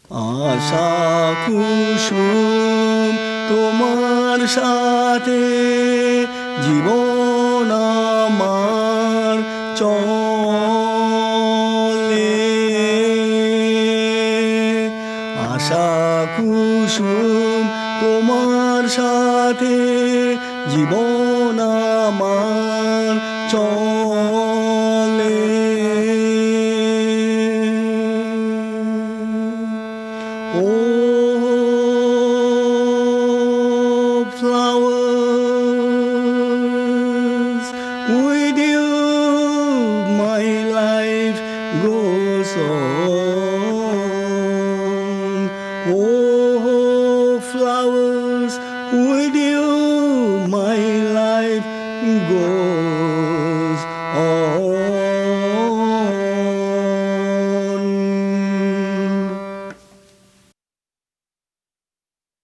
আশা কুসুম তোমার সাথে জীবন আমার চলে। আশা কুসুম তোমার সাথে জীবন আমার চলে। ও